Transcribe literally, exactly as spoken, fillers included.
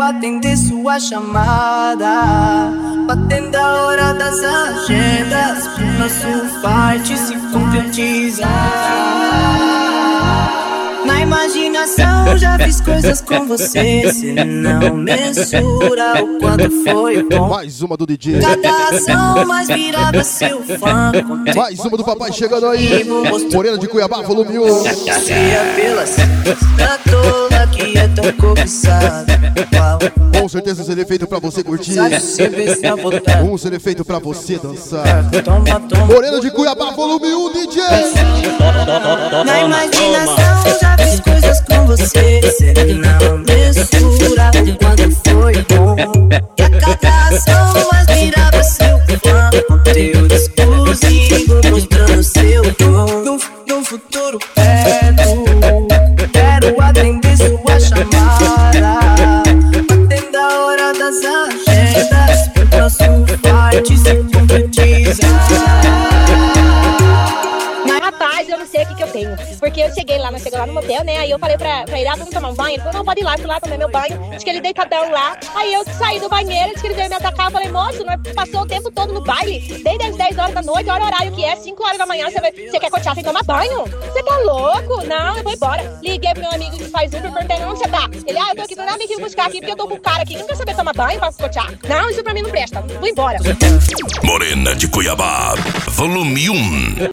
atender sua chamada, batendo a hora das agendas, nosso fight se concretizar. Na imaginação já fiz coisas com você, cê não mensura o quanto foi bom. Mais uma do D J. Cada ação mais virava seu fã. Mais uma do papai chegando aí. Morena de Cuiabá, volume um. Se é pela da tola que é tão cobiçada. Com certeza será feito pra você curtir. Um será feito pra você dançar. Morena de Cuiabá, volume um, D J. Na imaginação já fiz coisas com você, cê não mensura o quanto foi bom. E a cada ação mais virava seu fã, conteúdo exclusivo mostrando seu dom. No, no futuro perto, quero atender sua chamada, batendo a hora das agendas, nosso fight se concretizar. Rapaz, eu não sei o que que eu tenho. Porque eu cheguei lá, nós chegamos lá no motel, né? Aí eu falei pra, pra ele, ah, vamos tomar um banho? Ele falou, não, pode ir lá, fui lá tomar meu banho. Acho que ele deitadão lá. Aí eu saí do banheiro, disse que ele veio me atacar. Eu falei, moço, nós passou o tempo todo no baile. Desde as dez horas da noite, olha o horário que é, cinco horas da manhã, você, vai, você quer continuar sem tomar banho? Você tá louco? Não, eu vou embora. Liguei pro meu amigo que faz Uber, perguntei, onde você tá? Ele, ah, eu tô aqui, não, vem aqui buscar aqui, porque eu tô com o cara aqui que não quer saber tomar banho pra cotear. Não, isso pra mim não presta. Vou embora. Morena de Cuiabá, volume um.